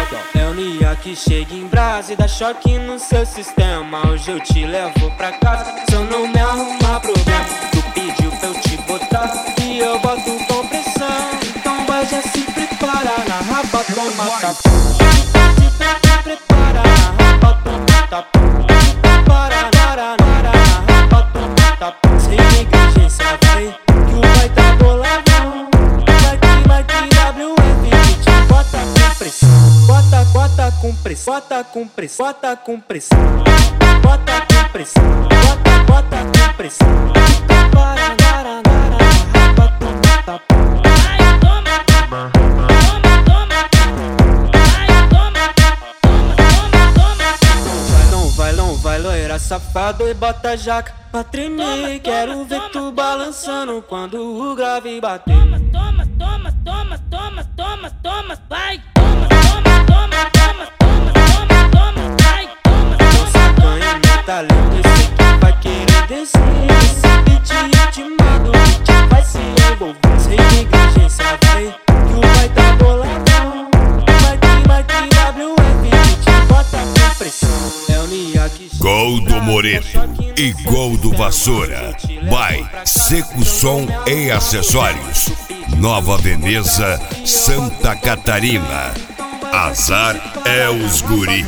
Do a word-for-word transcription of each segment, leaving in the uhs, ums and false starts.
É o Nia que chega em brasa e dá choque no seu sistema. Hoje eu te levo pra casa, se eu não me arrumar problema. Tu pediu pra eu te botar e eu boto com pressão. Então vai, já se prepara, na raba toma tapa. Se prepara, na raba toma tapa. Para, para, para, na raba toma tapa. Sem negligência, vai, que o vai tá boladão. Vai que, vai que W F que te bota com pressão. Bota, bota com pressão, bota com pressão, bota com pressão. Bota com pressão, bota, bota com pressão. Para, para, para, na raba toma tapa. Vai, toma, toma, toma, toma. Vai, toma, toma, toma, toma. Não vai, não vai, loira safado e bota jaca pra tremer. Quero ver tu balançando quando o grave bater. Toma, toma, toma, toma, toma, toma, vai. Toma, toma, toma, toma, toma, toma, toma, vai. Toma, toma, sacanha, meu talento, esse aqui vai querer descer. Esse beat ritmado, o beat vai se envolver. Sem negligência, vai, que o vai tá boladão. Vai que, vai que W F que te bota com pressão. É o Nia que Gol do Moreto e gol do Vassoura. By Seco Som e Acessórios, Nova Veneza, Santa Catarina. Azar é os guri.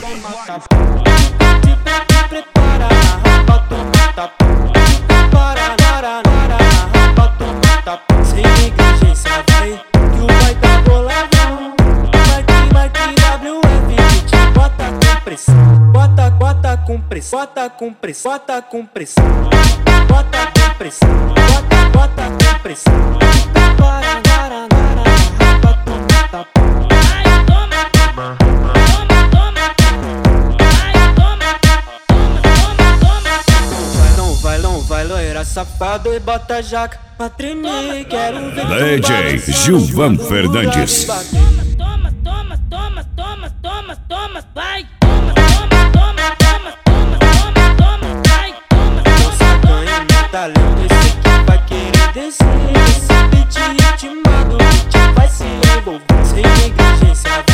Prepara, na raba toma tapa. Para, para, para, na raba toma tapa. Sem negligência, vai, que o vai tá boladão. Vai que, vai que W F que te bota com pressão. Bota, bota com pressão, bota com pressão, bota com pressão. Bota com pressão, bota, bota com pressão. Para, para, para, na raba toma tapa. Vai, toma, toma, toma, toma. Vai, toma, toma, toma, toma. Vai, não vai, não vai, loira safado e bota jaca pra tremer. Quero ver D J Gilvan Fernandes. Toma, toma, toma, toma, toma, toma, vai. Toma, toma, toma, toma, toma, toma, toma, vai. Toma, toma, sacanha, meu talento, esse aqui vai querer descer. Esse beat ritmado, o beat vai se envolver. Sem negligência,